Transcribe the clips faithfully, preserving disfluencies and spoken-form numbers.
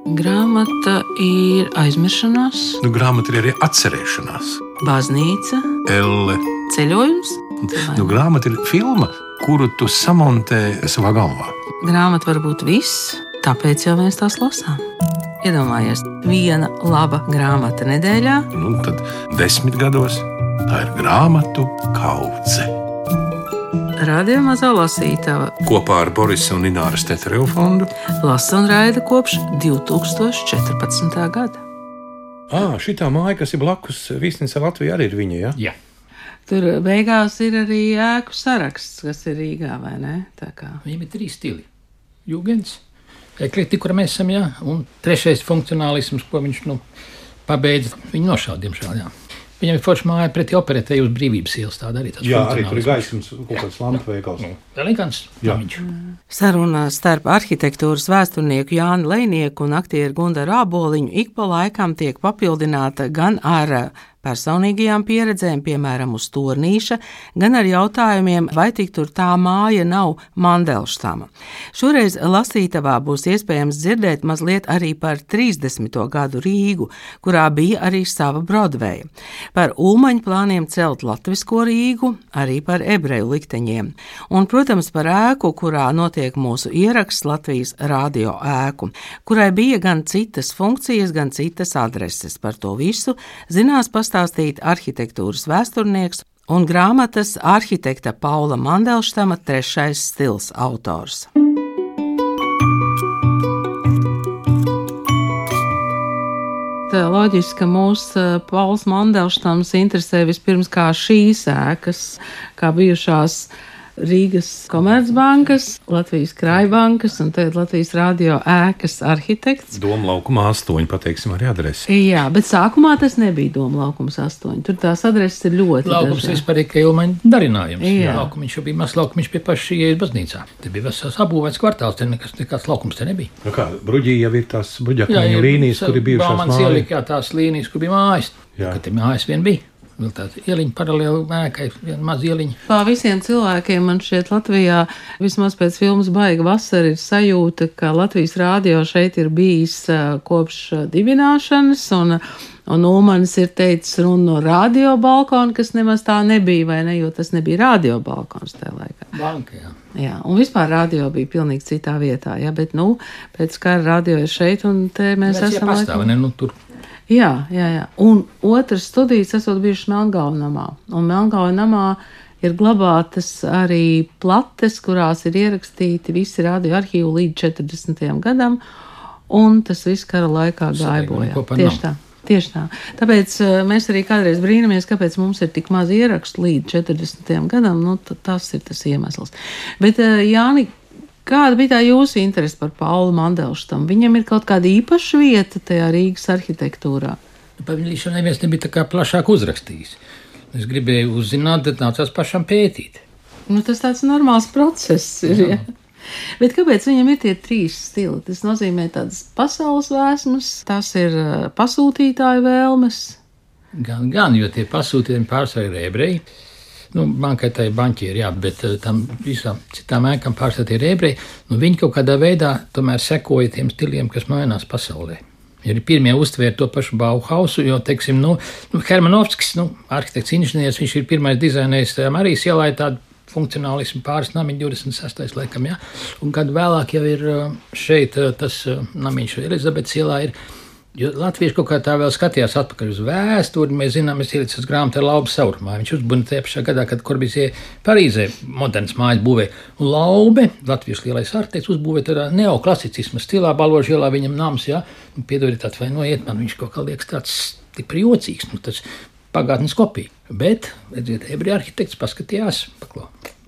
Grāmata ir aizmiršanās. Nu, grāmata ir arī atcerēšanās. Baznīca. Elle. Ceļojums. Nu, grāmata ir filma, kuru tu samontē savā galvā. Grāmata var būt viss, tāpēc jau mēs tās lasām. Iedomājies, viena laba grāmata nedēļā. Nu, tad desmit gados tā ir grāmatu kaudze. Radio Mazā lasītava Kopā ar Borisa un Ināras Teterevu fondu lasa un raida kopš divi tūkstoši četrpadsmitā gada. Ā, šitā māja, kas ir blakus Viesnīcai Latvijā, arī ir viņa, ja? Jā. Tur beigās ir arī ēku saraksts, kas ir Rīgā, vai ne? Tā kā. Viņam ir trīs stili. Jūgens, eklektika, kur mēs esam, jā, un trešais funkcionālisms, ko viņš, nu, pabeidz. Viņu nošāva, diemžēl, jā. Viņam ir forša māja pretī operetēji uz Brīvības ielas, tāda arī tāds. Jā, arī tur ir gaismas, kaut kāds lampu veikals. Elegants. Jā. Sarunā starp arhitektūras vēsturnieku Jāni Lejnieku un aktieru Gundaru Āboliņu ik pa laikam tiek papildināta gan ar personīgajām pieredzēm, piemēram, uz Tornīša, gan ar jautājumiem, vai tik tur tā māja nav Mandelštama. Šoreiz lasītavā būs iespējams dzirdēt mazliet arī par trīsdesmito gadu Rīgu, kurā bija arī sava Brodveja, par Ulmaņu plāniem celt latvisko Rīgu, arī par ebreju likteņiem, un, protams, par ēku, kurā notiek mūsu ieraksts, Latvijas radio ēku, kurai bija gan citas funkcijas, gan citas adreses. Par to visu zinās pastāstīt arhitektūras vēsturnieks un grāmatas arhitekta Paula Mandelštama trešais stils autors. Tā loģiski, ka mūs Pauls Mandelštams interesē vispirms kā šīs ēkas, kā bijušās Rīgas Komercbankas, Latvijas Krājbankas un tagad Latvijas radio ēkas arhitekts. Doma laukuma astoņi, pateiksim arī adresi. Jā, bet sākumā tas nebija Doma laukums astoņi. Tur tās adreses ir ļoti Laukums dažādi. vispār ir Ulmaņa darinājums. Jā. Laukumiņš jau bija mazs laukumiņš pie paša ieejas baznīcā. Te bija vesels apbūvēts kvartāls, te nekas, nekāds laukums te nebija. Nu kā, Bruģī jau ir tās bruģakmeņu līnijas, kur ir bijušās Baumanis mājas. ielika, jā, tās līnijas, kur bija mājas. Jā. Kad te mājas vien bija. Vēl tāda ieliņa paralēli ēkai, viena maza ieliņa. Pā visiem cilvēkiem man šķiet Latvijā, vismaz pēc filmas Baiga vasara, ir sajūta, ka Latvijas rādio šeit ir bijis uh, kopš uh, dibināšanas, un, un Ulmanis ir teicis runu no radio balkona, kas nemaz tā nebija, vai ne, jo tas nebija radio balkons tajā laikā. Banka, jā. Jā, un vispār radio bija pilnīgi citā vietā, jā, bet, nu, pēc kā radio ir šeit, un te mēs Mēs esam... pastāv, ne, nu, tur. Jā, jā, jā. Un otrs studijas esot bijušas Melngāvu namā. Un Melngāvu namā ir glabātas arī plates, kurās ir ierakstīti visi radio arhīvu līdz četrdesmitajam gadam, un tas viss kara laikā gāja bojā. Tieši tā. Tieši tā. Tāpēc mēs arī kādreiz brīnamies, kāpēc mums ir tik maz ierakstu līdz četrdesmitajam gadam. Nu, tas ir tas iemesls. Bet, Jāni, kāda bija tā jūsu interese par Paulu Mandelštamu? Viņam ir kaut kāda īpaša vieta tajā Rīgas arhitektūrā? Par viņu līdz neviens nebija tā kā plašāk uzrakstījis. Es gribēju uzzināt, tad nācās pašam pētīt. Nu, tas tāds normāls process ir, jā. Bet kāpēc viņam ir tie trīs stili? Tas nozīmē tādas pasaules vēsmas, tas ir pasūtītāju vēlmes. Gan, gan, jo tie pasūtījumi pārsvarā ir ebreji. Nu, bankai tā ir banķieri, jā, bet tam visām citām ēkām pārstāvēt ir ebreji. Nu, viņi kaut kādā veidā tomēr sekoja tiem stiliem, kas mainās pasaulē. Ja arī pirmie uztvēra to pašu Bauhausu, jo, teiksim, nu, nu Hermanovskis, nu, arhitekts inženieris, viņš ir pirmais dizainējis Marijas ielā tādu funkcionālismu pāris namiņu divdesmit sestais laikam, jā. Un gadu vēlāk jau ir šeit tas namiņš Elizabetes ielā ir. Jo latvieši kaut kā tā vēl skatījās atpakaļ uz vēsturi. Mēs zinām, es ielicu uz grāmatu ar Laube Saurumā. Viņš uzbūvēja tajā pašā gadā, kad Corbusier Parīzē modernas mājas būvēja. Un Laube, latviešu lielais arhitekts, uzbūvēja tādā neoklasicisma stilā, Balvožu ielā viņam nams, jā. Un piedodiet atvainojiet man, viņš kaut kā liekas tāds stipri jocīgs, nu tas pagātnes kopija. Bet, redziet, ebreju arhitekts paskatījās, paklau.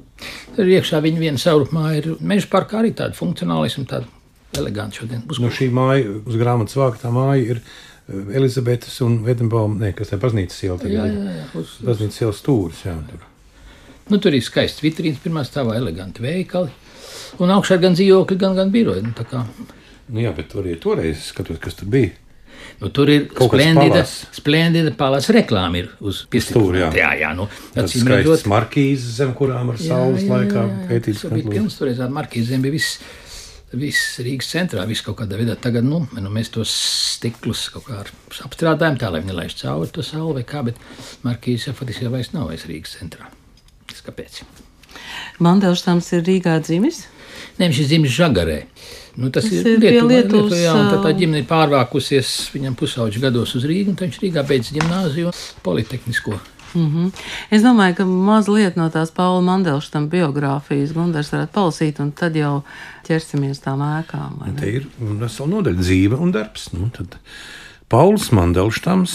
Tur iekšā viņa viena Saurumā ir Meža parkā arī tāda funkcionālisma, tāda eleganti šodien. Nu, šī māja, uz grāmatas vāktā māja ir Elizabetes un Vedenbaum, ne, kas tā baznīcas iela tagad. Jā, jā, jā. Uz, baznīcas ielas stūris, jā. Tur. Nu, tur ir skaists vitrīns, pirmā stāvā eleganti veikali. Un augšā gan dzīvokļi, gan, gan biroji. Nu, tā kā. Nu jā, bet tur ir toreiz skatot, kas tur bija. Nu, tur ir splendida, splendida palāca reklāma ir uz stūri, jā. Jā, jā, nu. Tas skaists markīzes, zem kurām ar saules laikā pētīts. Tas bija pilns toreiz ar markīzēm, bija viss. Viss Rīgas centrā, viss kaut kādā veidā. Tagad nu, nu, mēs tos stiklus kaut kā apstrādājam, tā lai viņi nelaiž cauri to sauli vai kā, bet Markīzes jau faktiski jau vairs nav vairs Rīgas centrā. Tas kāpēc? Mandelštams ir Rīgā dzimis? Nē, viņš ir dzimis Žagarē. Nu, tas, tas ir Lietuvā, Lietuvā, jā, un tad tā ģimene ir pārvākusies viņam pusauģu gados uz Rīgu, un tad viņš Rīgā beidz ģimnāziju politehnisko. Mm-hmm. Es domāju, ka mazliet no tās Paula Mandelštama biogrāfijas Gundars varētu palasīt, un tad jau ķersimies tām ēkām. Te ir vesela nodaļa dzīve un darbs. Nu, tad Pauls Mandelštams,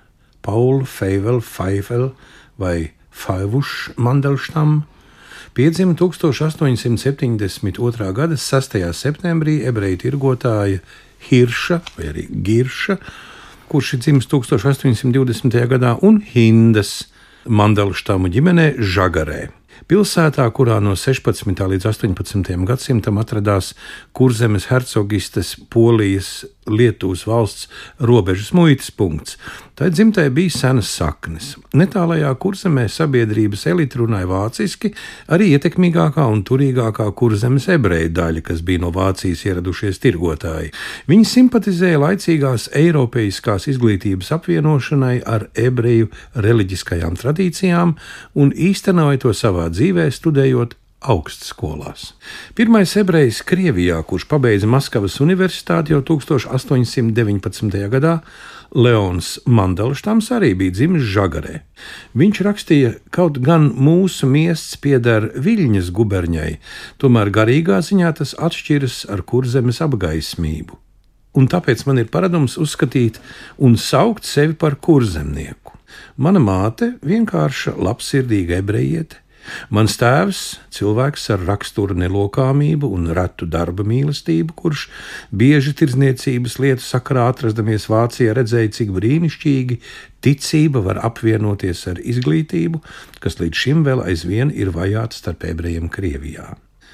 Paul Feivel, Feifel vai Faivuš Mandelštam piedzima tūkstoš astoņsimt septiņdesmit otrā gada sastajā septembrī ebreju tirgotāja Hirša vai arī Girša, kurš ir dzimis tūkstoš astoņsimt divdesmitajā gadā, un Hindas Mandelštamu ģimenē Žagarē. Pilsētā, kurā no sešpadsmitā līdz astoņpadsmitajam gadsimtam atradās Kurzemes hercogistes Polijas Lietuvas valsts robežas muitas punkts. Tā dzimtai bija senas saknes. Netālajā Kurzemē sabiedrības elite runāja vāciski, arī ietekmīgākā un turīgākā Kurzemes ebreju daļa, kas bija no Vācijas ieradušies tirgotāji. Viņi simpatizēja laicīgās eiropeiskās izglītības apvienošanai ar ebreju reliģiskajām tradīcijām un īstenoja to savā dzīvē, studējot augstskolās. Pirmais ebrejs Krievijā, kurš pabeidza Maskavas universitāti jau tūkstoš astoņsimt deviņpadsmitajā gadā, Leons Mandelštams arī bija dzimis Žagarē. Viņš rakstīja, kaut gan mūsu miests pieder Viļņas guberņai, tomēr garīgā ziņā tas atšķiras ar Kurzemes apgaismību. Un tāpēc man ir paradums uzskatīt un saukt sevi par kurzemnieku. Mana māte vienkārša labsirdīga ebrejiete. Mans tēvs, cilvēks ar raksturu nelokāmību un retu darba mīlestību, kurš bieži tirdzniecības lietu sakarā atrastamies Vācijā, redzēja, cik brīnišķīgi ticība var apvienoties ar izglītību, kas līdz šim vēl aizvien ir vajāta starp ebrejiem Krievijā.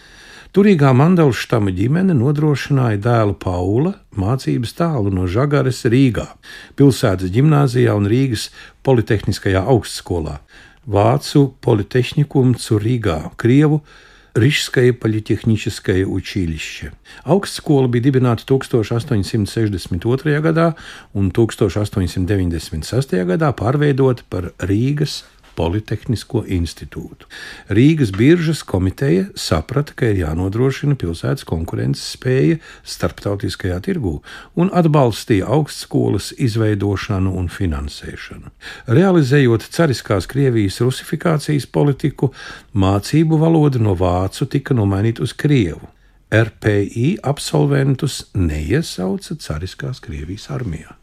Turīgā Mandelštama ģimene nodrošināja dēlu Paula mācības tālu no Žagares Rīgā, pilsētas ģimnāzijā un Rīgas politehniskajā augstskolā, Vācu Politehnikum zu Rīgā, Krievu Rižskaja Politehničiskaja učilišķe. Augstskola bija dibināta tūkstoš astoņsimt sešdesmit otrajā gadā un tūkstoš astoņsimt deviņdesmit sestajā gadā pārveidota par Rīgas Politehnisko institūtu. Rīgas biržas komiteja saprata, ka ir jānodrošina pilsētas konkurences spēja starptautiskajā tirgū un atbalstīja augstskolas izveidošanu un finansēšanu. Realizējot cariskās Krievijas rusifikācijas politiku, mācību valoda no vācu tika nomainīta uz krievu. R P I absolventus neiesauca cariskās Krievijas armijā.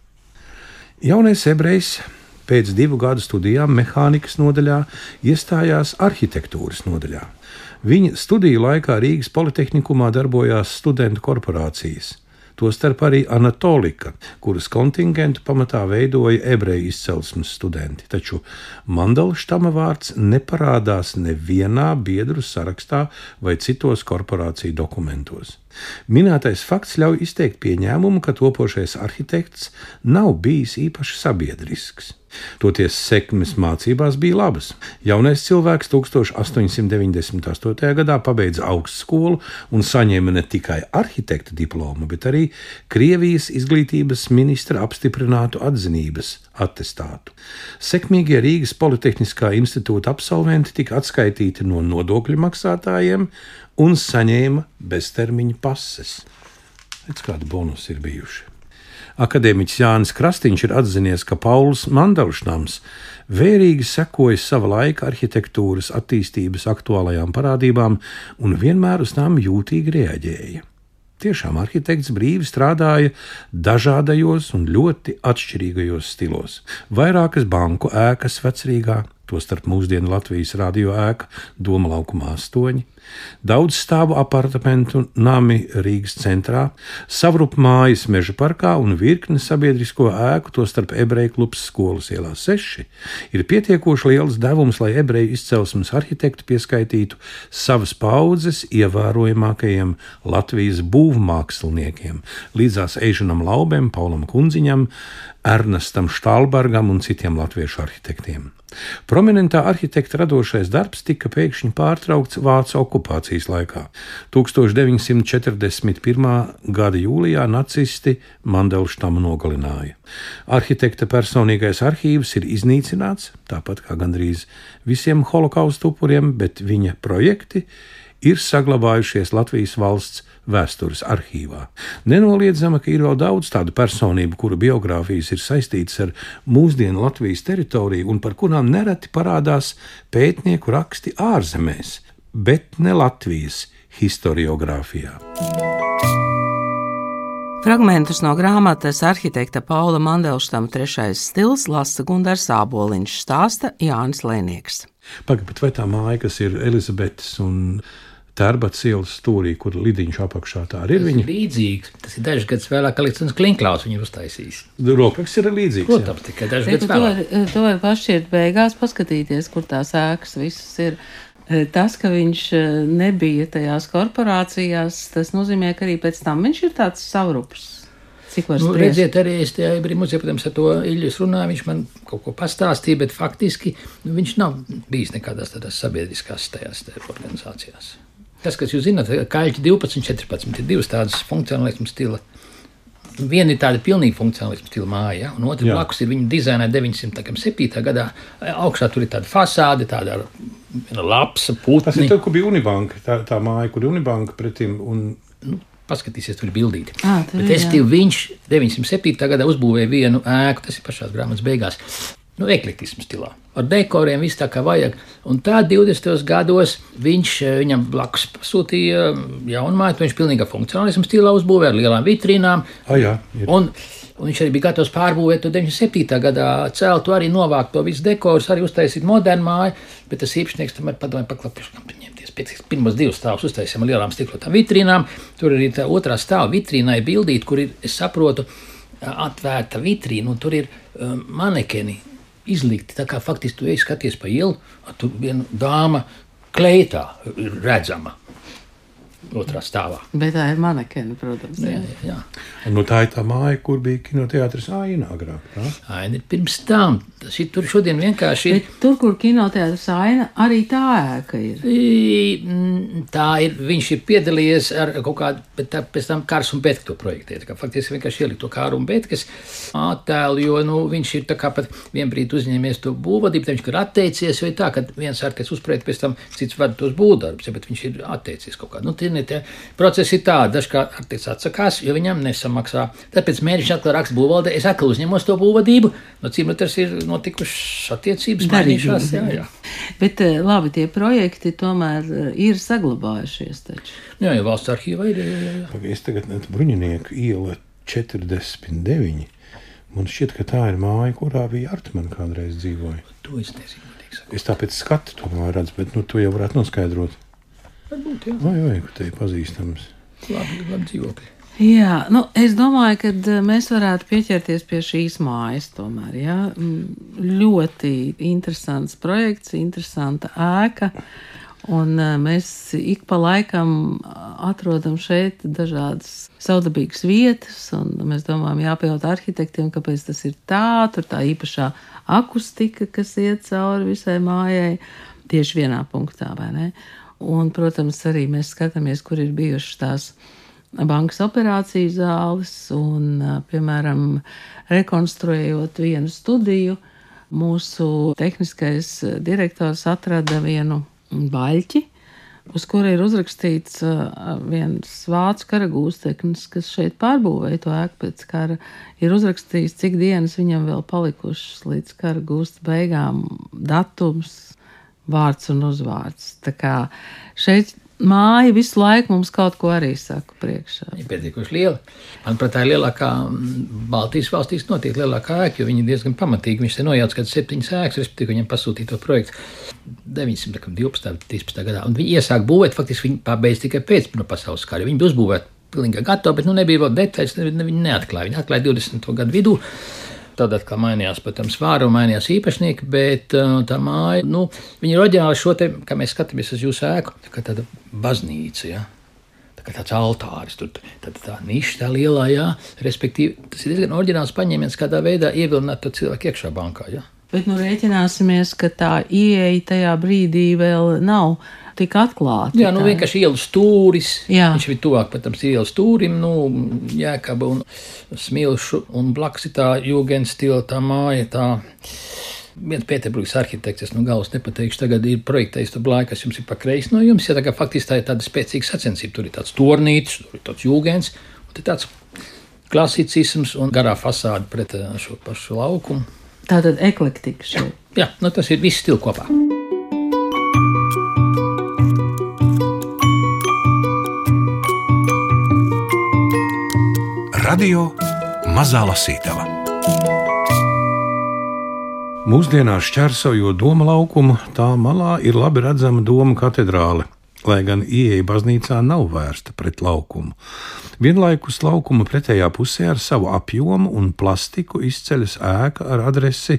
Jaunais ebrejs pēc divu gadu studijām mehānikas nodaļā iestājās arhitektūras nodaļā. Viņa studiju laikā Rīgas Politehnikumā darbojās studentu korporācijas, tostarp arī Anatolika, kuras kontingentu pamatā veidoja ebreju izcelsmes studenti, taču Mandelštama vārds neparādās nevienā biedru sarakstā vai citos korporāciju dokumentos. Minētais fakts ļauj izteikt pieņēmumu, ka topošais arhitekts nav bijis īpaši sabiedrisks. Toties sekmes mācībās bija labas. Jaunais cilvēks tūkstoš astoņsimt deviņdesmit astotajā gadā pabeidza augstskolu un saņēma ne tikai arhitekta diplomu, bet arī Krievijas izglītības ministra apstiprinātu atzinības attestātu. Sekmīgie Rīgas Politehniskā institūta absolventi tika atskaitīti no nodokļu maksātājiem un saņēma beztermiņa pases. Redz, kādi bonusi ir bijuši. Akadēmiķis Jānis Krastīņš ir atzinies, ka Pauls Mandelštams vērīgi sekoja sava laika arhitektūras attīstības aktuālajām parādībām un vienmēr uz tām jūtīgi reaģēja. Tiešām arhitekts brīvi strādāja dažādajos un ļoti atšķirīgajos stilos. Vairākas banku ēkas Vecrīgā, tostarp mūsdienu Latvijas radio ēka Doma laukumā astoņi, daudz stāvu apartamentu nami Rīgas centrā, savrup mājas Meža parkā un virkne sabiedrisko ēku, tostarp ebreju klubs Skolas ielā seši, ir pietiekoši liels devums, lai ebreju izcelsmes arhitektu pieskaitītu savas paudzes ievērojamākajiem Latvijas būvmāksliniekiem, līdzās Eižanam Laubem, Paulam Kundziņam, Ernestam Štālbergam un citiem latviešu arhitektiem. Prominentā arhitekta radošais darbs tika pēkšņi pārtraukts vācu okupācijā okupācijas laikā. tūkstoš deviņsimt četrdesmit pirmā gada jūlijā nacisti Mandelštamu nogalināja. Arhitekta personīgais arhīvs ir iznīcināts, tāpat kā gandrīz visiem holokausta upuriem, bet viņa projekti ir saglabājušies Latvijas valsts vēstures arhīvā. Nenoliedzama, ka ir vēl daudz tādu personību, kuru biogrāfijas ir saistītas ar mūsdienu Latvijas teritoriju un par kurām nereti parādās pētnieku raksti ārzemēs, bet ne Latvijas historiogrāfijā. Fragmentus no grāmatas arhitekta Paula Mandelštama trešais stils lasa Gundars Āboliņš, stāsta Jānis Lēnieks. Pagaid, bet vai tā māja, kas ir Elizabetes un Tērbats ielas stūrī, kur lidiņš apakšā, tā arī ir viņa? Tas ir līdzīgs. Tas ir dažs gadus vēlāk, Aleksis Klinklaus viņu uztaisījis. Rokraksts ir līdzīgs. Protams, tikai dažs gadus vēlāk. To var pašķirt beigās paskatīties, kur tās ēkas visas ir. Tas, ka viņš nebija tajās korporācijās, tas nozīmē, ka arī pēc tam viņš ir tāds savrups. Cik var Nu, spriest? redziet, arī es tajā brīmuzē, protams, ar to Iļļus runāju, viņš man kaut ko pastāstīja, bet faktiski nu, viņš nav bijis nekādās tādās sabiedriskās tajās tā organizācijās. Tas, kas jūs zināt, Kaļķi divpadsmit četrpadsmit ir divas tādas funkcionālismu stila. Viena ir tāda pilnīgi funkcionālismu stila māja, ja? Un otra Jā. blakus ir viņa dizainēta deviņsimt septītā gadā. Augšā tur ir tāda fasāde, tāda lapsa, putni. Tas ir tad, kur bija Unibanka, tā, tā māja, kur ir Unibanka pretim un... Nu, paskatīsies, tur ir bildīti. Ā, tur Bet ir, es jā. tev viņš deviņsimt septītā gadā uzbūvēja vienu ēku, tas ir pašās grāmatas beigās. Nu, eklektismu stilā. Ar dekoriem viss tā kā vajag. Un tā divdesmitajos gados viņš viņam blakus pasūtīja jaunu māju, to viņš pilnīgā funkcionālismu stilā uzbūvēja ar lielām vitrīnām. Ah, jā, ir. Un, un viņš arī bija gatavs pārbūvēt to deviņdesmit septītā gadā celtu, arī novākt to visu dekorus, arī uztaisīt modernu māju, bet tas īpašnieks tomēr padomāja paklapjuši, kam tu ņemties. Pēc pirmos divus stāvus uztaisījām ar lielām stiklotām vitrīnām. Tur arī tā otrā stāva vitrīnai bildīt, kur ir, es saprotu, atvērta vitrīna, un tur ir um, manekeni izlikti. Tā kā faktiski tu ej skaties pa ielu, tur viena dāma kleitā ir redzama otrā stāvā. Bet tā ir manekeni, protams. Jā, Jā. jā. Nu, tā ir tā māja, kur bija kinoteātris Aina agrāk. Tā? Aina ir pirms tam. Tas ir tur šodien vienkārši ir. Bet tur, kur kinoteātris Aina, arī tā ēka ir. I, mm, Tā ir, viņš ir piedalījies ar kaut kādu, bet tā, pēc tam Kārs un Betke to projektē. Tā kā faktiski vienkārši ielikt to Kāru un Betkas attēlu, jo nu, viņš ir tā kā pat vienbrīd uzņēmies to būvvadību, tad viņš ir atteicies, jo ir tā, ka viens arhitekts uzprojekta, pēc tam cits vada tos būvdarbus, ja, bet viņš ir atteicies kaut kā. Nu, tie, tie procesi ir tādi, dažkārt arhitekts atsakās, jo viņam nesamaksā. Tad pēc mēneša atkal raksta būvvaldē, es atkal uzņemos to būvvadību, no cik tas ir notikušas attiecības, mainījušās. Jā, jā. Bet labi, tie projekti tomēr ir saglabājušies taču. Jā, jau valsts arhīvā ir. Jā, jā, jā. Es tagad net Bruņinieku iela četrdesmit deviņi. Man šķiet, ka tā ir māja, kurā bija Artmana kādreiz dzīvoja. To es nezinu. Es tāpēc skatu to māju redzu, bet nu, to jau varētu noskaidrot. Varbūt, jā. Vai, vai, ka te ir pazīstams. Labi, labi dzīvokļi. Jā, nu, es domāju, ka mēs varētu pieķerties pie šīs mājas tomēr. Jā. Ļoti interesants projekts, interesanta ēka. Un mēs ik pa laikam atrodam šeit dažādas savdabīgas vietas, un mēs domājam, jāpajaut arhitektiem, kāpēc tas ir tā, tur tā īpašā akustika, kas iet cauri visai mājai, tieši vienā punktā, vai ne? Un, protams, arī mēs skatāmies, kur ir bijušas tās bankas operāciju zāles, un, piemēram, rekonstruējot vienu studiju, mūsu tehniskais direktors atrada vienu baļķi, uz kura ir uzrakstīts uh, viens vācu kara gūsteknis, kas šeit pārbūvēja to ēku pēc kara, ir uzrakstījis, cik dienas viņam vēl palikušas līdz kara gūsta beigām, datums, vārds un uzvārds. Tā kā šeit māja visu laiku mums kaut ko arī saka priekšā. Viņa ir pietiekuši liela. Manuprāt, tā ir lielākā Baltijas valstīs notiek lielākā ēka, jo viņi ir diezgan pamatīgi. Viņš te nojauc kāds septiņas ēkas, respektīvi viņam pasūtīja to projektu deviņsimt divpadsmitā, trīspadsmitā gadā. Un viņi iesāk būvēt, faktiski viņi pabeidz tikai pēc no pasaules kara. Viņi bija uzbūvēti pilnīgi gatavi, bet nu nebija vēl detaļas, viņi neatklāja. Viņi atklāja divdesmito gadu vidū. Tad atkal mainījās, protams, vāra un mainījās īpašnieki, bet uh, tā māja, nu, viņi ir oriģināli šo te, kā mēs skatāmies uz jūsu ēku, tā kā tāda baznīca, jā. Tā kā tāds altāris, tur tā, tā niša tā lielā, jā. Respektīvi, tas ir diezgan oriģināls paņēmiens, kādā veidā ievilināt to cilvēku iekšā bankā, jā. Bet nu rēķināsimies, ka tā ieeja tajā brīdī vēl nav tik atklāti. Jā, nu vienkārši ielas stūris. Jā. Viņš bija tuvāk, protams, ielas stūrim, nu, Jēkaba un Smilšu, un blakus ir tā jūgenstila, tā māja, tā. Viens Pēterburgas arhitekts, es nu galvas nepateikšu, tagad ir projektējis tur blāj, kas jums ir pa kreisi no jums, ja tā kā faktiski tā ir tāda spēcīga sacensība, tur ir tāds tornītis, tur ir tāds jūgens, un te tāds klasicisms un garā fasāde pret šo pašu laukumu. Tātad eklektika šeit. Jā, nu tas ir viss stili kopā. Radio Mazā Lasītava. Mūsdienās šķērsojot Doma laukumu, tā malā ir labi redzama Doma katedrāle, lai gan ieeja baznīcā nav vērsta pret laukumu. Vienlaikus laukuma pretējā pusē ar savu apjomu un plastiku izceļas ēka ar adresi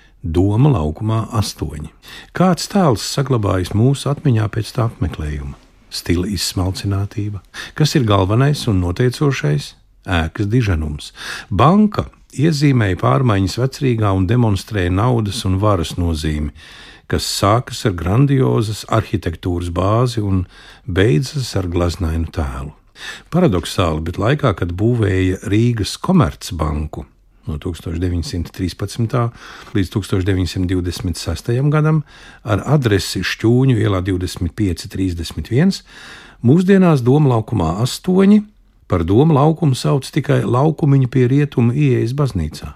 Doma laukumā astoņi. Kāds tēls saglabājas mūsu atmiņā pēc tā apmeklējuma? Stila izsmalcinātība. Kas ir galvenais un noteicošais? Ēkas diženums. Banka iezīmēja pārmaiņas vecrīgā un demonstrēja naudas un varas nozīmi, kas sākas ar grandiozas arhitektūras bāzi un beidzas ar glaznainu tēlu. Paradoxāli, bet laikā, kad būvēja Rīgas Komercbanku no tūkstoš deviņsimt trīspadsmitā līdz tūkstoš deviņsimt divdesmit sestajam gadam ar adresi Šķūņu ielā divdesmit pieci trīsdesmit viens, mūsdienās Doma laukumā astoņi par Doma laukumu sauc tikai laukumiņu pie rietumu ieejas baznīcā.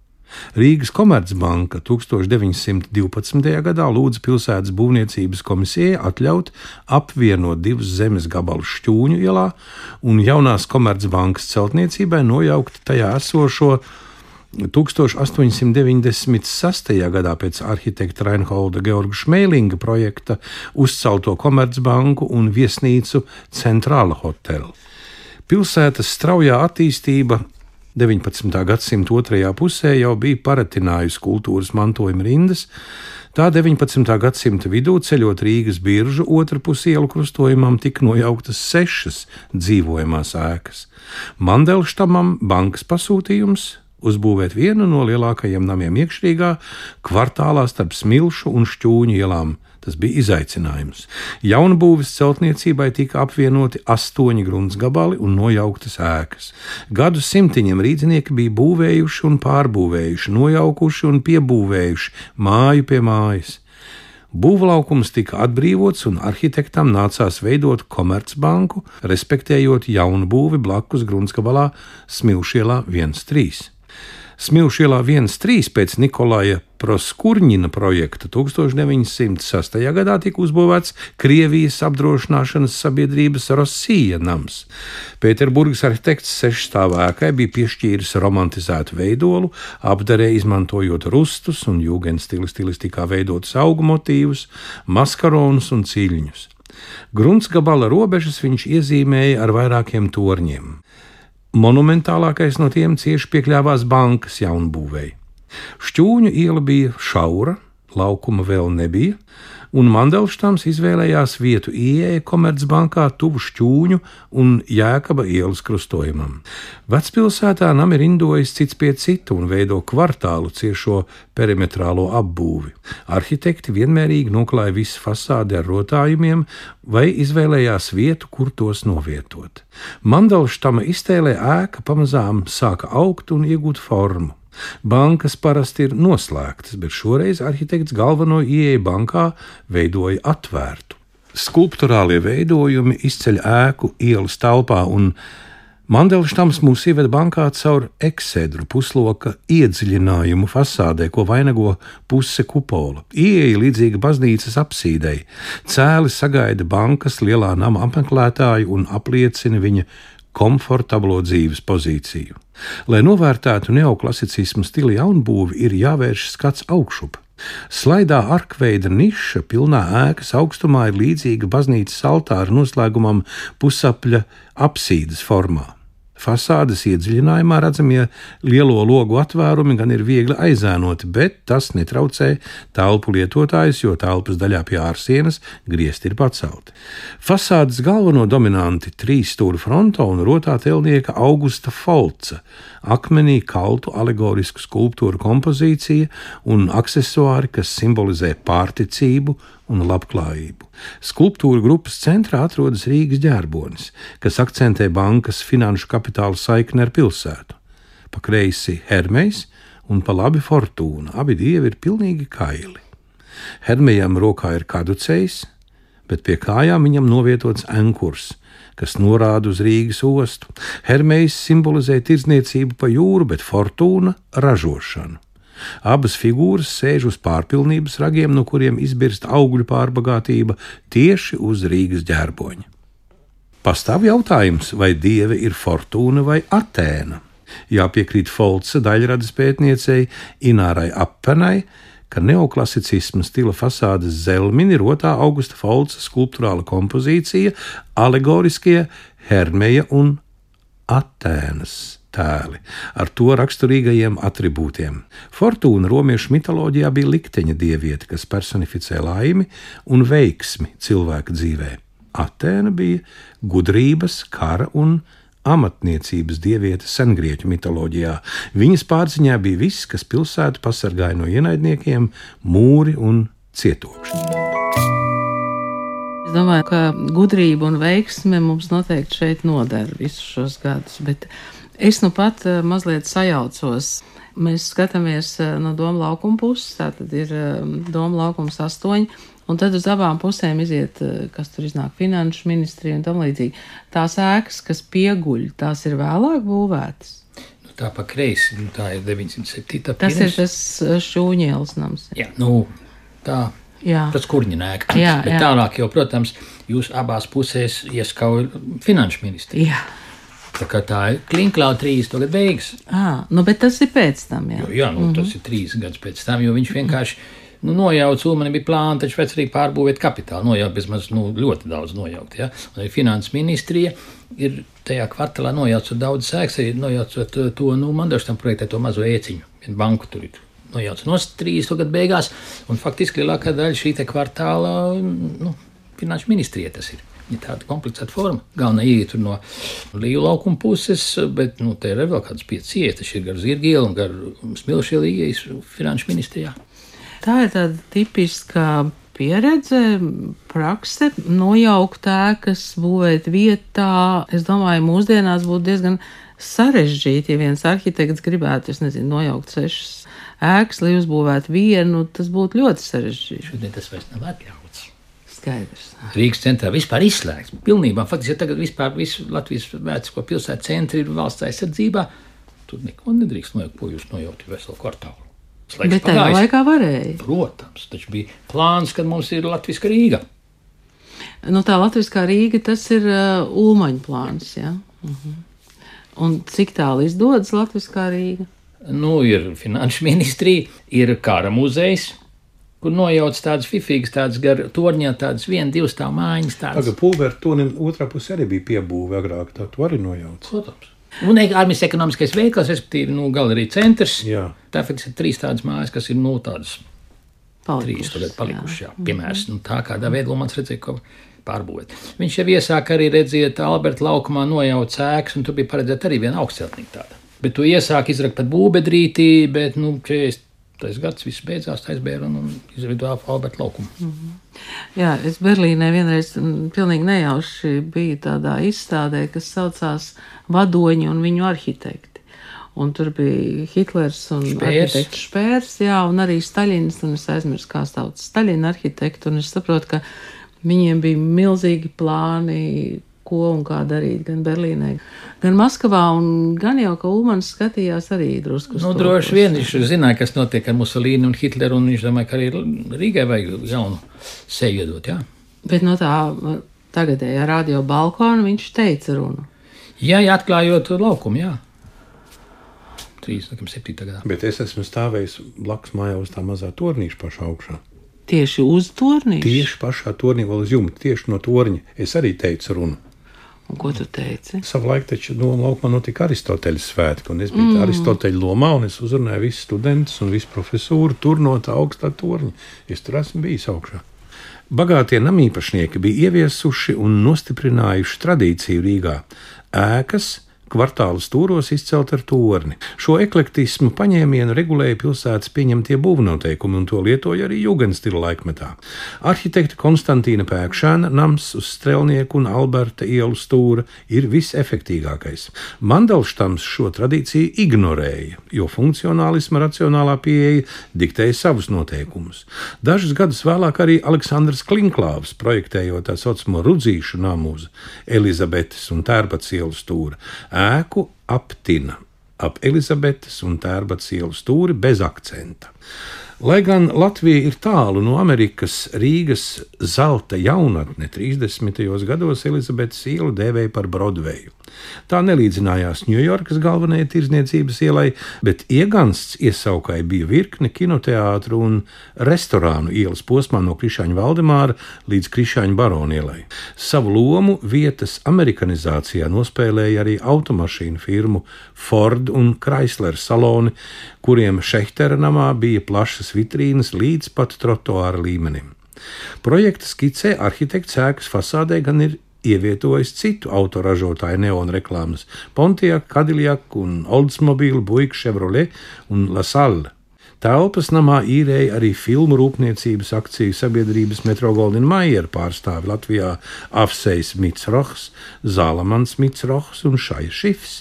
Rīgas Komercbanka tūkstoš deviņsimt divpadsmitajā gadā lūdza pilsētas būvniecības komisijai atļaut apvienot divus zemes gabalus Šķūņu ielā un jaunās Komercbankas celtniecībai nojaukt tajā esošo tūkstoš astoņsimt deviņdesmit sestajā gadā pēc arhitekta Reinholda Georga Šmēlinga projekta uzcelto Komercbanku un viesnīcu Centrāla hotelu. Pilsētas straujā attīstība deviņpadsmitā gadsimta otrajā pusē jau bija paratinājusi kultūras mantojuma rindas, tā deviņpadsmitā gadsimta vidū ceļot Rīgas biržu otrpus ielu krustojumam tika nojauktas sešas dzīvojamās ēkas. Mandelštamam bankas pasūtījums uzbūvēt vienu no lielākajiem namiem iekšrīgā kvartālā starp Smilšu un Šķūņu ielām. Tas bija izaicinājums. Jaunbūves celtniecībai tika apvienoti astoņi gruntsgabali un nojauktas ēkas. Gadu simtiņiem rīznieki bija būvējuši un pārbūvējuši, nojaukuši un piebūvējuši māju pie mājas. Būvlaukums tika atbrīvots un arhitektam nācās veidot Komercbanku, respektējot jaunbūvi blakus gruntsgabalā Smilšielā viens trīs. Smilšielā viens trīs pēc Nikolaja Proskurņina projekta tūkstoš deviņsimt sestajā gadā tika uzbūvēts Krievijas apdrošināšanas sabiedrības Rosija nams. Pēterburgas arhitekts sešstāvēkai bija piešķīris romantizētu veidolu, apdarē izmantojot rustus un jūgenstila stilistikā veidotus augu motīvus, maskaronus un ciļņus. Gruntsgabala robežas viņš iezīmēja ar vairākiem torņiem. Monumentālākais no tiem cieši piekļāvās bankas jaunbūvēji. Šķūņu iela bija šaura, laukuma vēl nebija, un Mandelštams izvēlējās vietu ieeja Komercbankā tuvu Šķūņu un Jēkaba ielas krustojumam. Vecpilsētā nami rindojas cits pie citu un veido kvartālu ciešo perimetrālo apbūvi. Arhitekti vienmērīgi noklāja visu fasādi ar rotājumiem vai izvēlējās vietu, kur tos novietot. Mandelštama iztēlē ēka pamazām sāka augt un iegūt formu. Bankas parasti ir noslēgtas, bet šoreiz arhitekts galveno ieeju bankā veidoja atvērtu. Skulpturālie veidojumi izceļ ēku ielas telpā, un Mandelštams mūs ieved bankā caur eksedru pusloka iedziļinājumu fasādē, ko vainago puse kupola. Ieeja līdzīga baznīcas apsīdei. Cēli sagaida bankas lielā nama apmeklētāju un apliecina viņa komfortablo dzīves pozīciju. Lai novērtētu neoklasicismu stila jaunbūvi, ir jāvērš skats augšup. Slaidā arkveida niša pilnā ēkas augstumā ir līdzīga baznīcas altāra noslēgumam pusapļa apsīdes formā. Fasādes iedziļinājumā redzamie lielo logu atvērumi gan ir viegli aizēnoti, bet tas netraucē telpu lietotājus, jo telpas daļā pie ārsienas griezti ir pacelti. Fasādes galveno dominanti trīs stūra fronto un rotā telnieka Augusta Folca, akmenī kaltu alegorisku skulptūru kompozīcija un aksesuāri, kas simbolizē pārticību un labklājību. Skulptūra grupas centrā atrodas Rīgas ģerbonis, kas akcentē bankas finanšu kapitāla saikni ar pilsētu. Pa kreisi Hermejs un pa labi Fortūna, abi dievi ir pilnīgi kaili. Hermejam rokā ir kaducejs, bet pie kājām viņam novietots enkurs, kas norāda uz Rīgas ostu. Hermejs simbolizē tirdzniecību pa jūru, bet Fortūna ražošanu. Abas figūras sēž uz pārpilnības ragiem, no kuriem izbirst augļu pārbagātība tieši uz Rīgas ģerboņa. Pastāv jautājums, vai dieve ir Fortūna vai Atēna. Jāpiekrīt Folca daļradas pētniecei Inārai Appenai, ka neoklasicisma stila fasādes zelmini ir otrā Augusta Folca skulptūrāla kompozīcija, alegoriskie Hermeja un Atēnas tēli ar to raksturīgajiem atribūtiem. Fortūna romiešu mitoloģijā bija likteņa dieviete, kas personificē laimi un veiksmi cilvēka dzīvē. Atēna bija gudrības, kara un amatniecības dieviete sengrieķu mitoloģijā. Viņas pārziņā bija viss, kas pilsētu pasargāja no ienaidniekiem, mūri un cietokšņi. Es domāju, ka gudrība un veiksme mums noteikti šeit noder visus šos gadus, bet es nu pat mazliet sajaucos. Mēs skatāmies no Doma laukuma puses, tātad ir Doma laukums astoņi, un tad uz abām pusēm iziet, kas tur iznāk, finanšu ministrija un tam līdzīgi. Tās ēkas, kas pieguļ, tās ir vēlāk būvētas. Nu, tā pa kreisi, nu, tā ir deviņsimt septītā. Tas pirms. Ir tas Šūņielas nams. Jā, nu, tā, jā. Tas Kurņina ēka. Jā, bet jā. Tālāk jau, protams, jūs abās pusēs ieskauj finanšu ministrija. Jā. Tā kā tā ir Klinklāva trīs gadu beigas. À, nu, bet tas ir pēc tam, jā. Jo, jā, nu, mm-hmm. tas ir trīs gadus pēc tam, jo viņš vienkārši nu, nojauc, Ulmani bija plāni, taču pēc arī pārbūvēt kapitālu, nojaukt bezmaz, nu, ļoti daudz nojaukt, ja. Un arī finanses ministrija ir tajā kvartālā nojaucot daudz sēks, arī nojaucot to, nu, Mandelštam projektē to mazo ēciņu, vienu banku tur ir nojauc no trīs gadu beigās, un faktiski lielākā daļa šī te kvartāla, nu, finanšu ministrija tas ir. Ir tāda komplicēta forma. Galvenā ieiet no Līju laukuma puses, bet, nu, te ir vēl kādas piecas ietas, ir gar Zirgielu un gar Smilšielu ieejas finanšu ministrijā. Tā ir tāda tipiska pieredze, prakse, nojaukt ēkas, būvēt vietā. Es domāju, mūsdienās būtu diezgan sarežģīti, ja viens arhitekts gribētu, es nezinu, nojaukt sešas ēkas, lai uzbūvētu vienu, tas būtu ļoti sarežģīti. Šodien tas vairs nav atļauts. Skaidrs. Rīgas centrā vispār izslēgts. Pilnībā, faktiski, ja tagad vispār visu Latvijas vēsturisko pilsētu centri ir valsts aizsardzībā, tur neko nedrīkst nojaukt, ko jūs nojauti veselu kvartālu. Slēgs bet tajā laikā varēja. Protams, taču bija plāns, kad mums ir latviska Rīga. Nu, tā latviskā Rīga, tas ir uh, Ulmaņa plāns, jā. Uh-huh. Un cik tālu izdodas latviskā Rīga? Nu, ir finanšu ministrija, ir kara muzejs, kur nojauc tādas fifīgas, tādas gar torņā, tādas viena, divas tā mājiņas tādas. Aga pulveru tonim otrā pusē arī bija piebūve agrāk, tā tu arī nojauc. Protams. Un armijas ekonomiskais veikals, respektīvi, nu, galerija centrs. Jā. Tā faktiski ir trīs tādas mājas, kas ir, nu, tādas palikušas, trīs tagad palikušas, jā. jā. Piemērs, nu, tā kādā veidā Ulmans redzēja, ko pārbūvēt. Viņš jau iesāka arī redziet Alberta laukumā nojauc ēkas, un tur bija paredzēta arī viena augstceltnīca tāda. Bet tu iesāki izrakt pat būvbedrītī, bet, nu, četrdesmitais gads viss beidzās, taisbēra un, un izveidoja Alberta laukumu. Mm-hmm. Jā, es Berlīnē vienreiz pilnīgi nejauši biju tādā izstādē, kas saucās Vadoņi un viņu arhitekti. Un tur bija Hitlers un Špērs. Arhitekts Špērs, jā, un arī Staļins, un es aizmirsu, kā sauc Staļina arhitektu, un es saprotu, ka viņiem bija milzīgi plāni, ko un kā darīt gan Berlīnē, gan Maskavā, un gan jau, ka Ulmans skatījās arī drusku. Nu, droši vien viņš zināja, kas notiek ar Musolīni un Hitleru, un viņš domāja, ka arī Rīgai vajag jaunu seju iedot, jā. Bet no tā tagadējā radio balkona viņš teica runu. Jā, jā, atklājot laukumu, jā. trīsdesmit septītā gadā. Bet es esmu stāvējis blakus mājā uz tā mazā tornīša pašā augšā. Tieši uz tornīša? Tieši pašā tornī, vēl uz jumta, tieši no torņa. Es arī teicu runu. Un ko tu teici? Savulaik taču no laukumā notika Aristoteļa svētki, un es biju mm. Aristoteļa lomā, un es uzrunāju visus studentus un visu profesūru tur no tā augstā torņa. Es tur esmu bijis augšā. Bagātie namīpašnieki bija ieviesuši un nostiprinājuši tradīciju Rīgā. Ēkas, kvartāla stūros izcelt ar torni. Šo eklektismu paņēmienu regulēja pilsētas pieņemtie būvnoteikumi, un to lietoja arī jugendstila laikmetā. Arhitekta Konstantīna Pēkšēna nams uz Strelnieku un Alberta ielu stūra ir visefektīgākais. Mandelštams šo tradīciju ignorēja, jo funkcionālisma racionālā pieeja diktēja savus noteikumus. Dažus gadus vēlāk arī Aleksandrs Klinklāvs, projektējot tā saucamo Rudzīšu namu uz Elizabetes un Tērbats ielu stūra, ēku aptina ap Elizabetes un Tērbats ielu stūri bez akcenta. Lai gan Latvija ir tālu no Amerikas, Rīgas zelta jaunatne trīsdesmitajos gados Elizabetes ielu dēvēja par Brodveju. Tā nelīdzinājās Ņujorkas galvenajai tirdzniecības ielai, bet iegansts iesaukai bija virkne kinoteātru un restorānu ielas posmā no Krišāņa Valdemāra līdz Krišāņa Barona ielai. Savu lomu vietas amerikanizācijā nospēlēja arī automašīnu firmu Ford un Chrysler saloni, kuriem Šehtera namā bija plašas vitrīnas līdz pat trotuāra līmenim. Projekta skicē arhitekts ēkas fasādē gan ir ievietojis citu autoražotāju neonu reklāmas – Pontiac, Cadillac un Oldsmobile, Buick, Chevrolet un LaSalle. Telpas namā īrēja arī filmu rūpniecības akciju sabiedrības Metro-Goldwyn-Mayer pārstāvi Latvijā Avsejs Mitsrohs, Zālamans Mitsrohs un Šaja Šifs.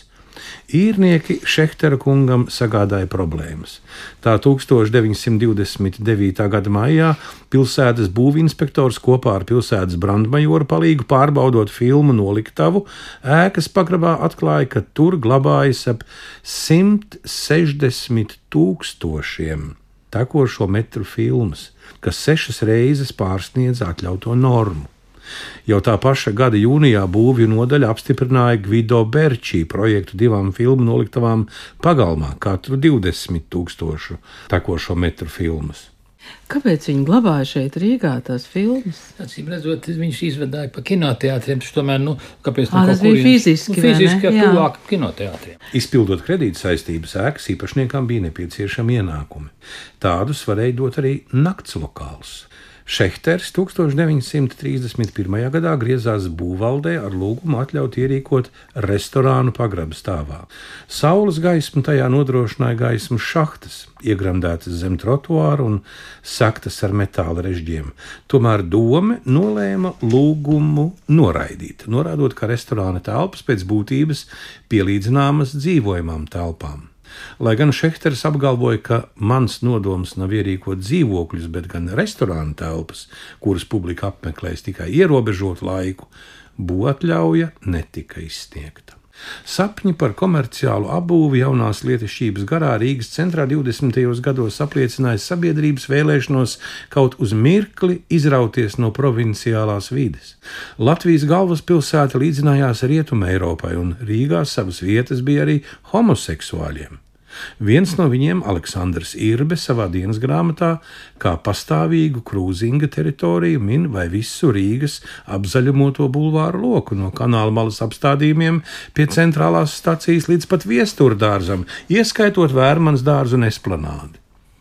Īrnieki Šehtera kungam sagādāja problēmas. Tā tūkstoš deviņsimt divdesmit devītā gada maijā pilsētas būvinspektors kopā ar pilsētas brandmajoru palīgu pārbaudot filmu noliktavu, ēkas pagrabā atklāja, ka tur glabājas ap simt sešdesmit tūkstošiem tekošo metru filmas, kas sešas reizes pārsniedz atļauto normu. Jau tā paša gada jūnijā būvju nodaļa apstiprināja Gvido Berčī projektu divām filmu noliktavām pagalmā, katru divdesmit tūkstošu tekošo metru filmas. Kāpēc viņi glabāja šeit Rīgā tās filmas? Acīm redzot, viņš izvedāja pa kinoteātriem, tas tomēr, nu, kāpēc Ā, tas bija fiziski, nu, fiziski tuvāk kinoteātriem. Izpildot kredīta saistības, ēkas īpašniekam bija nepieciešami ienākumi. Tādus varēja dot arī naktslokāls. Šehters tūkstoš deviņsimt trīsdesmit pirmajā gadā griezās būvvaldē ar lūgumu atļaut ierīkot restorānu pagraba stāvā. Saules gaismu tajā nodrošināja gaismas šahtas, iegrandētas zem trotuāra un saktas ar metāla režģiem. Tomēr dome nolēma lūgumu noraidīt, norādot, ka restorāna telpas pēc būtības pielīdzināmas dzīvojamām telpām. Lai gan Šehters apgalvoja, ka mans nodoms nav ierīkot dzīvokļus, bet gan restorānu telpas, kuras publika apmeklēs tikai ierobežotu laiku, būvatļauja netika izsniegta. Sapņi par komerciālu apbūvi jaunās lietišķības garā Rīgas centrā divdesmitajos gados apliecināja sabiedrības vēlēšanos kaut uz mirkli izrauties no provinciālās vides. Latvijas galvaspilsēta līdzinājās Rietuma Eiropai, un Rīgā savas vietas bija arī homoseksuāļiem. Viens no viņiem, Aleksandrs Irbe, savā dienas grāmatā, kā pastāvīgu krūzinga teritoriju min vai visu Rīgas apzaļumoto bulvāru loku no kanāla malas apstādījumiem pie centrālās stacijas līdz pat Viesturdārzam, ieskaitot Vērmanas dārzu un esplanādi.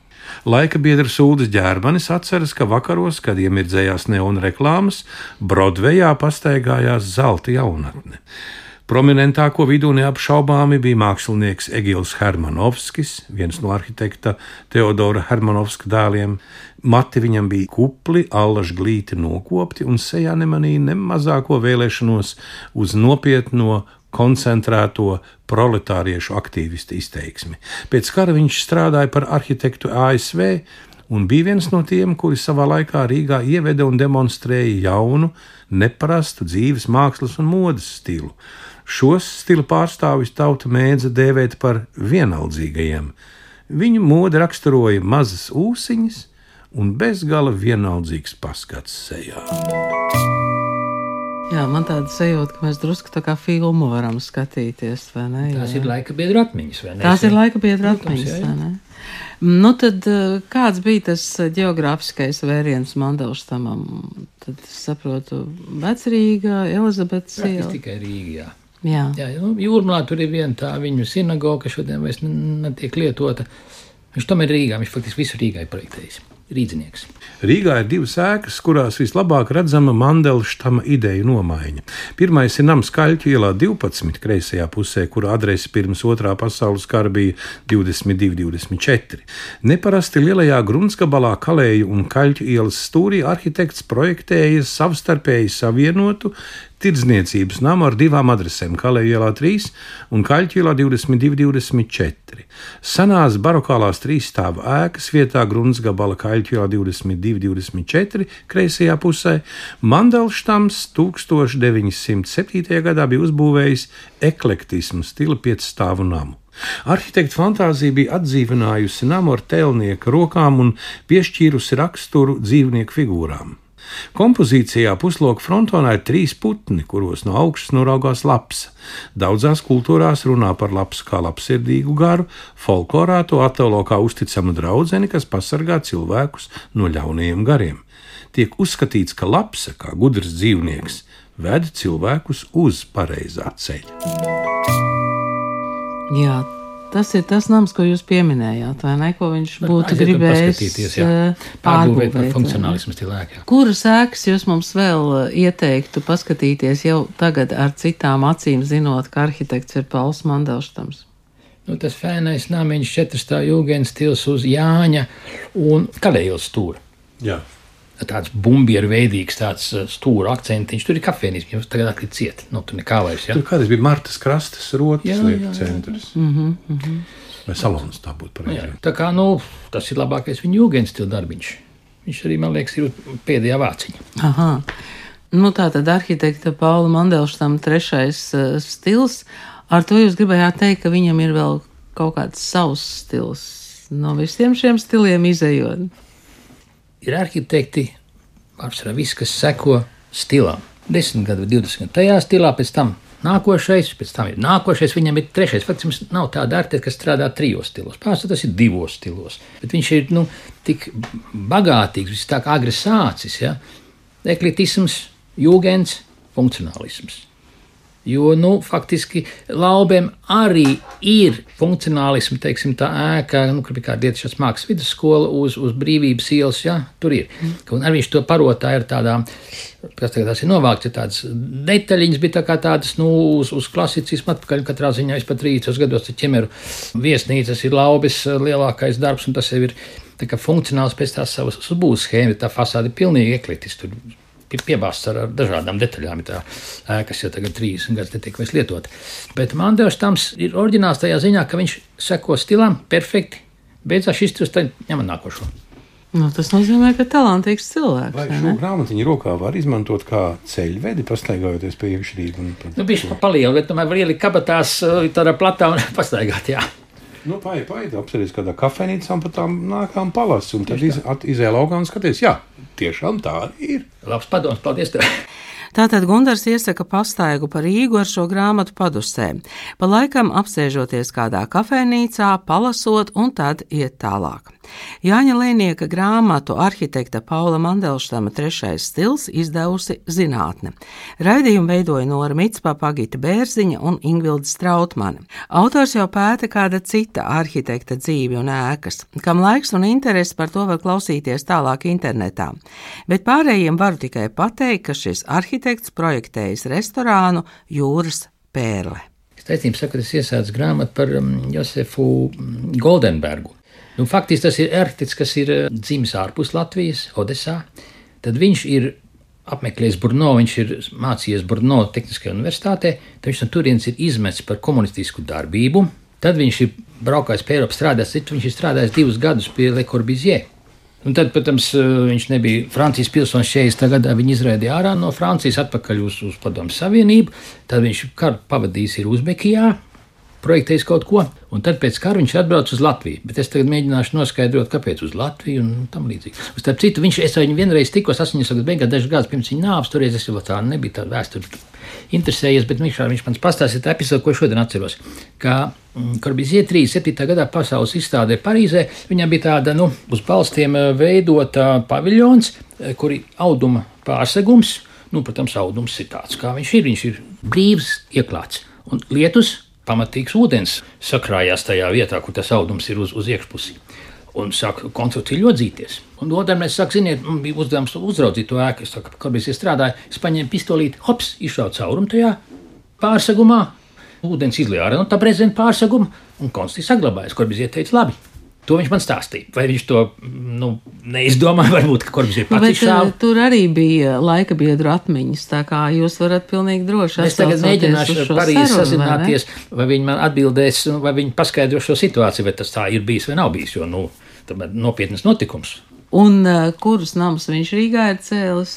Laika biedrs Ulris Ģērbanis atceras, ka vakaros, kad iemirdzējās neona reklāmas, Brodvejā pastaigājās zelta jaunatne. Prominentāko vidū neapšaubāmi bija mākslinieks Egils Hermanovskis, viens no arhitekta Teodora Hermanovska dēliem. Mati viņam bija kupli, allaž glīti nokopti un sejā nemanīja ne mazāko vēlēšanos uz nopietno, koncentrēto proletāriešu aktīvistu izteiksmi. Pēc kara viņš strādāja par arhitektu A S V un bija viens no tiem, kuri savā laikā Rīgā ieveda un demonstrēja jaunu, neparastu dzīves, mākslas un modes stilu. Šos stila pārstāvjus tauta mēdza dēvēt par vienaldzīgajiem. Viņu mode raksturoja mazas ūsiņas un bezgala vienaldzīgs paskats sejā. Jā, man tāda sajūta, ka mēs drusku tā kā filmu varam skatīties, vai ne? Tās ir laika biedru atmiņas, vai ne? Tās ir laika biedru atmiņas, vai ne? Nu tad kāds bija tas ģeogrāfiskais vēriens Mandelštamam? Tad es saprotu, Vecrīga, Elizabetes iela. Praktiski tikai Rīga, jā. Jā. Jā, nu, Jūrmalā tur ir viena tā viņu sinagoga, šodien vairs netiek lietota. Viņš tomēr Rīgā, viņš faktiski visu Rīgai projektējis. rīdzinieks. Rīgā ir divas ēkas, kurās vislabāk redzama Mandelštama ideju nomaiņa. Pirmais ir nams Kaļķu ielā divpadsmit, kreisajā pusē, kura adrese pirms otrā pasaules kara bija divdesmit divi divdesmit četri. Neparasti lielajā Gruntsgabalā Kalēju un Kaļķu ielas stūrī arhitekts projektēja savstarpēji savienotu tirdzniecības namu ar divām adresēm - Kalēju ielā trīs un Kaļķu ielā divdesmit divi divdesmit četri. Senās barokālās trīsstāvu ēkas vietā Gruntsgabala Kaļķu ielā divdesmit divi divdesmit četri kreisajā pusē Mandelštams tūkstoš deviņi simti septītajā gadā bija uzbūvējis eklektismu stila piecstāvu namu. Arhitekta fantāzija bija atdzīvinājusi namu ar tēlnieka rokām un piešķīrusi raksturu dzīvnieku figūrām. Kompozīcijā pusloka frontonā ir trīs putni, kuros no augšas noraugās lapsa. Daudzās kultūrās runā par lapsu kā labsirdīgu garu, folklorā to attēlo kā uzticamu draudzeni, kas pasargā cilvēkus no ļaunajiem gariem. Tiek uzskatīts, ka lapsa, kā gudrs dzīvnieks, ved cilvēkus uz pareizā ceļa. Jā. Tas ir tas nams, ko jūs pieminējāt, vai ne? Ko viņš būtu gribējis pārbūvēt par funkcionālismu stilu ēkā. Kuras ēkas jūs mums vēl ieteiktu paskatīties jau tagad ar citām acīm, zinot, ka arhitekts ir Pauls Mandelštams? Nu, tas fēnais namiņš četrstā jūgens stils uz Jāņa un Kalējos stūra. Jā. Tāds bumbieru veidīgs, tāds stūra akcentiņš. Tur ir kafēnīzmi, jau tagad atkal ciet. Nu, tur nekā vairs, jā. Tur kādreiz bija Martas Krastas rotas lietu centrs. Mm -hmm, mm -hmm. Vai salons tā būtu pareizi. Tā kā, nu, tas ir labākais viņa jūgenstila darbiņš. Viņš arī, man liekas, ir pēdējā vāciņa. Aha. Nu, tā tad arhitekta Paula Mandelštama trešais uh, stils. Ar to jūs gribējāt teikt, ka viņam ir vēl kaut kāds savs stils. No visiem šiem stiliem izējot. Ir arhitekti, pārsvarā viss, kas seko stilam. desmit gadu vai divdesmit gadu tajā stilā, pēc tam nākošais, pēc tam ir nākošais, viņam ir trešais. Faktiski mums nav tāda arhitekta, kas strādā trijos stilos. Pārsvarā tas ir divos stilos. Bet viņš ir, nu, tik bagātīgs, viss tā kā agri sācis, ja? Eklektisms, jūgens, funkcionālisms. Jo, nu, faktiski Laubēm arī ir funkcionālismi, teiksim, tā ēka, nu, kur bija kāda Dietrišas mākslas vidusskola uz, uz Brīvības ielas, jā, tur ir. Un arī viņš to parotā ir tādā, kas tagad tās ir novākts, ir tādas detaļiņas, bija tā kā tādas, nu, uz, uz klasicismu atpakaļ, katrā ziņā es pat trīsdesmitos gados ķemeru viesnīcas ir Laubes lielākais darbs, un tas jau ir tā kā funkcionāls pēc tās savas uzbūves schēmas, tā fasāde ir pilnīgi eklektiska, tur ir piebāzts ar dažādām detaļām. Tā ēkas jau tagad trīsdesmit gadus netiek vairs lietota. Bet Mandelštams ir oriģināls tajā ziņā, ka viņš seko stilam perfekti. Beidzās šis stils, tad ņemam nākošo. Nu, tas nozīmē, ka talantīgs cilvēks. Vai šo grāmatiņu rokā var izmantot kā ceļvedi, pastaigājoties pa iekšrīgu? Nu, bišķi palielu, bet tomēr var ielikt kabatās tādā platā un pastaigāt, jā. Nu, paiet, paiet, apsēties kādā kafejnīcā un pat tām nākām palas, un tad iz, izēja laukā un skaties, jā, tiešām tā ir. Labs padoms, paldies tev. Tātad Gundars iesaka pastaigu par Rīgu ar šo grāmatu padusē, pa laikam apsēžoties kādā kafejnīcā, palasot un tad iet tālāk. Jāņa Lēnieka grāmatu arhitekta Paula Mandelštama trešais stils izdevusi Zinātne. Raidījumu veidoja Nora Mitspapa, Gita Bērziņa un Ingvilda Strautmane. Autors jau pēta kāda cita arhitekta dzīvi un ēkas, kam laiks un interesi par to var klausīties tālāk internetā. Bet pārējiem varu tikai pateikt, ka šis arhitekts projektējis restorānu Jūras Pērle. Es taisnību saku, es iesācu grāmatu par um, Josefu Goldenbergu. Nu, faktiski tas ir arhitekts, kas ir dzimis ārpus Latvijas, Odesā. Tad viņš ir apmeklējis Brno, viņš ir mācījies Brno Tehniskajā universitātē, tad viņš no turienes ir izmetis par komunistisku darbību. Tad viņš ir braukājis pie Eiropas strādājis, tad viņš ir strādājis divus gadus pie Le Corbusier. Un tad, protams, viņš nebija Francijas pilsonis šeiztā gadā, viņu izraidīja ārā no Francijas atpakaļ uz, uz Padomju Savienību. Tad viņš karu pavadījis ir Uzbekijā, projektējis kaut ko, un tad pēc kara viņš atbrauc uz Latviju. Bet es tagad mēģināšu noskaidrot, kāpēc uz Latviju un tam līdzīgi. Un starp citu, viņš, es viņu vienreiz tikos astoņdesmito gadu beigās, dažus gadus pirms viņa nāves, toreiz es jau tā nebija tā vēsture interesējies, bet viņš, viņš man pastāstīja tā epizodu, ko šodien atceros, ka Corbusier trīsdesmit septītā gadā pasaules izstādē Parīzē, viņam bija tāda, nu, uz balstiem veidota paviljons, kur ir auduma pārsegums, nu, protams, audums ir tāds, kā viņš ir, viņš ir brīvs ieklāts, un lietus, pamatīgs ūdens sakrājās tajā vietā, kur tas audums ir uz, uz iekšpusi. Un sāku konstrukciju ļodzīties. Un otrām mēs sāku, ziniet, man bija uzdevums uzraudzīt to ēku. Es saku, kad es strādāju, es paņēmu pistolīti, hops, izšauju caurumu tajā pārsegumā, ūdens izlīja ārā no tā brezenta pārseguma un konstrukcija saglabājas. Korbiziet teica, labi. To viņš man stāstīja. Vai viņš to nu, neizdomāja, varbūt, ka Korbiziet pats izšāva. Tur arī bija laika biedru atmiņas, tā kā jūs varat pilnīgi droši es tagad mēģināšu ar Parīzi sazināties, vai, vai viņi man atbildēs, vai viņi paskaidro šo situāciju, vai tas tā ir bijis vai nav bijis, jo, nu, tomēr nopietnas notikums. Un uh, kurus namus viņš Rīgā ir cēlis?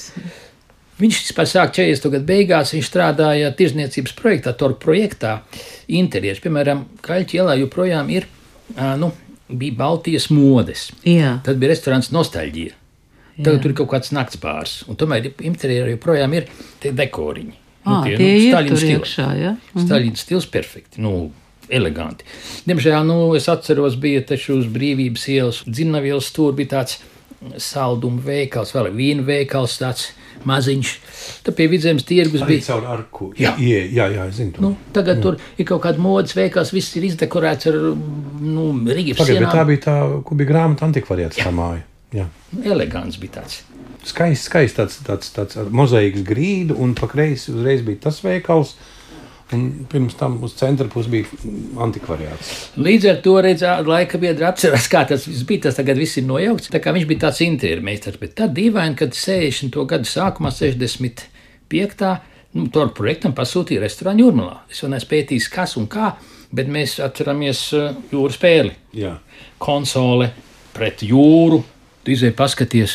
Viņš vispār sāk četrdesmito gadu beigās, viņš strādāja tirzniecības projektā, torgu projektā, interieris. Piemēram, Kaļķa ielā joprojām ir, uh, nu, bija Baltijas modes. Jā. Tad bija restorāns Nostalģija. Tagad Jā. Tur ir kaut kāds naktsbārs. Un tomēr interjerā joprojām ir tie dekoriņi. À, nu, tie tie nu, ir tur iekšā, ja? Mhm. Staļina stils perfekti, nu, eleganti. Diemžēl, nu, es atceros, bija taču uz Brīvības ielas, Dzirnavielas stūri bija tāds saldumu veikals, vēl vīnu veikals tāds maziņš. Tad pie Vidzemes tirgus bija. Arī caur arku. Jā, jā, jā, jā es zinu to. Nu, tagad jā. Tur ir kaut kāda modes veikals, viss ir izdekorēts ar, nu, Rīgas sienām. Tā bija tā, kur bija grāmata antikvariāts tā māja. Jā. Elegants bija tāds. Skaists, skaists tāds, tāds, tāds mozaīks grīdu, un pa kreisi uzreiz bija tas veikals, un pirms tam uz centra puses bija antikvariāts. Līdz ar to redzēt, laika biedri atcerās, kā tas bija, tas tagad viss ir nojaukts. Tā kā viņš bija tāds interjeru meistars, bet tad dīvaini, kad sešdesmito gadu sākumā, sešdesmit piektā nu, torgu projektam pasūtīja restorānu Jūrmalā. Es vēl neesmu pētījis, kas un kā, bet mēs atceramies jūras spēli. Jā. Konsole pret jūru. Tu izēji paskaties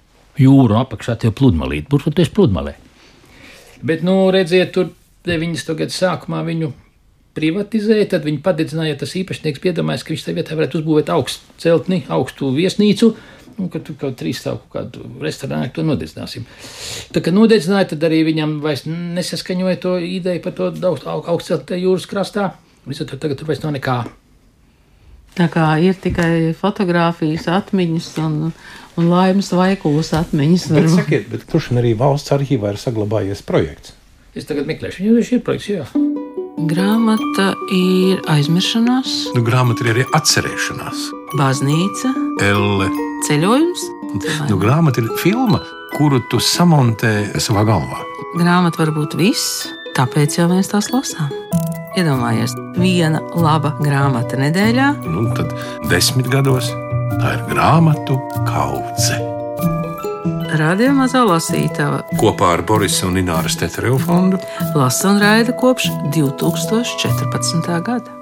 jūru apakšā tev pludmalīt, burtoties pludmalē. Bet, nu, redziet, tur deviņdesmito gadu sākumā viņu privatizēja, tad viņi padedzināja, ja tas īpašnieks piedomājas, ka viņš tā vietā varētu uzbūvēt augstu celtni, augstu viesnīcu, un ka tur kaut trīs stāvu kādu restorānu, to nodedzināsim. Tā kā nodedzināja, tad arī viņam vairs nesaskaņoja to ideju par to augstu celtni jūras krastā, visā to tagad tur vairs nav nekā. Tā kā ir tikai fotogrāfijas atmiņas un, un Laimas Vaikulas atmiņas. Bet, sakiet, bet kurš arī valsts arhīvā ir saglabājies projekts? Es tagad meklēšu, jo šī ir projekts, jā. Grāmata ir aizmiršanās. Nu, grāmata ir arī atcerēšanās. Baznīca. Elle. Ceļojums. Nu, grāmata ir filma, kuru tu samontē savā galvā. Grāmata var būt viss, tāpēc jau mēs tās lasām. Iedomājies, viena laba grāmata nedēļā. Nu, tad desmit gados tā ir grāmatu kaudze. Radio Mazā lasītava kopā ar Borisa un Ināras Tetereva fondu lasa un raida kopš divi tūkstoši četrpadsmitā gada.